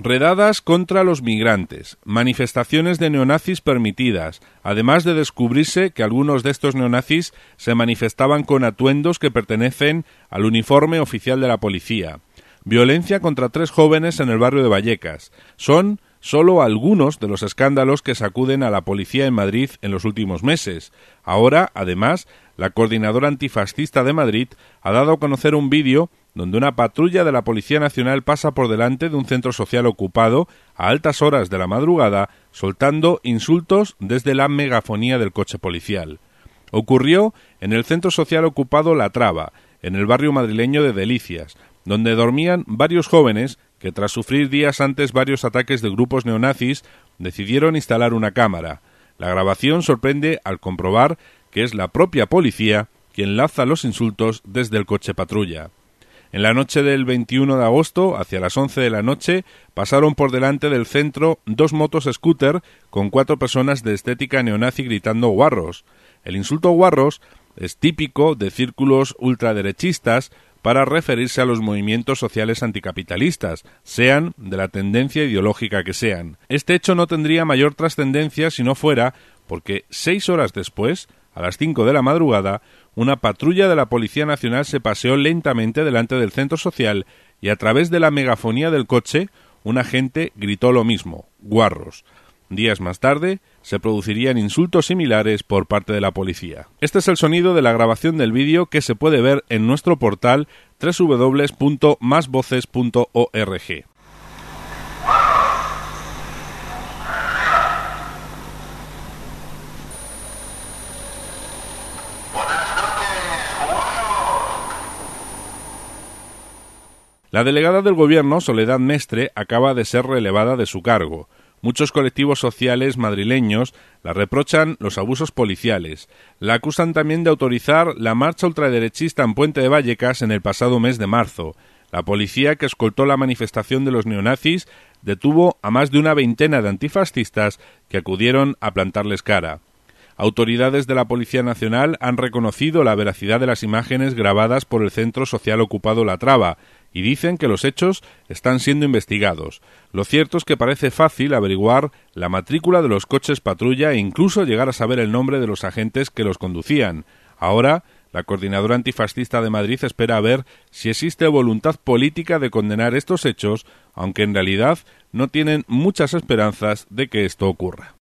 Redadas contra los migrantes, manifestaciones de neonazis permitidas, además de descubrirse que algunos de estos neonazis se manifestaban con atuendos que pertenecen al uniforme oficial de la policía. Violencia contra 3 jóvenes en el barrio de Vallecas. Son solo algunos de los escándalos que sacuden a la policía en Madrid en los últimos meses. Ahora, además, la Coordinadora Antifascista de Madrid ha dado a conocer un vídeo donde una patrulla de la Policía Nacional pasa por delante de un centro social ocupado a altas horas de la madrugada, soltando insultos desde la megafonía del coche policial. Ocurrió en el centro social ocupado La Traba, en el barrio madrileño de Delicias, donde dormían varios jóvenes que tras sufrir días antes varios ataques de grupos neonazis decidieron instalar una cámara. La grabación sorprende al comprobar que es la propia policía quien lanza los insultos desde el coche patrulla. En la noche del 21 de agosto, hacia las 11 de la noche, pasaron por delante del centro 2 motos scooter con 4 personas de estética neonazi gritando guarros. El insulto guarros es típico de círculos ultraderechistas para referirse a los movimientos sociales anticapitalistas, sean de la tendencia ideológica que sean. Este hecho no tendría mayor trascendencia si no fuera porque 6 horas después, a las 5 de la madrugada, una patrulla de la Policía Nacional se paseó lentamente delante del centro social y a través de la megafonía del coche, un agente gritó lo mismo, guarros. Días más tarde, se producirían insultos similares por parte de la policía. Este es el sonido de la grabación del vídeo que se puede ver en nuestro portal www.masvoces.org. La delegada del Gobierno, Soledad Mestre, acaba de ser relevada de su cargo. Muchos colectivos sociales madrileños la reprochan los abusos policiales. La acusan también de autorizar la marcha ultraderechista en Puente de Vallecas en el pasado mes de marzo. La policía que escoltó la manifestación de los neonazis detuvo a más de una veintena de antifascistas que acudieron a plantarles cara. Autoridades de la Policía Nacional han reconocido la veracidad de las imágenes grabadas por el centro social ocupado La Traba y dicen que los hechos están siendo investigados. Lo cierto es que parece fácil averiguar la matrícula de los coches patrulla e incluso llegar a saber el nombre de los agentes que los conducían. Ahora, la Coordinadora Antifascista de Madrid espera a ver si existe voluntad política de condenar estos hechos, aunque en realidad no tienen muchas esperanzas de que esto ocurra.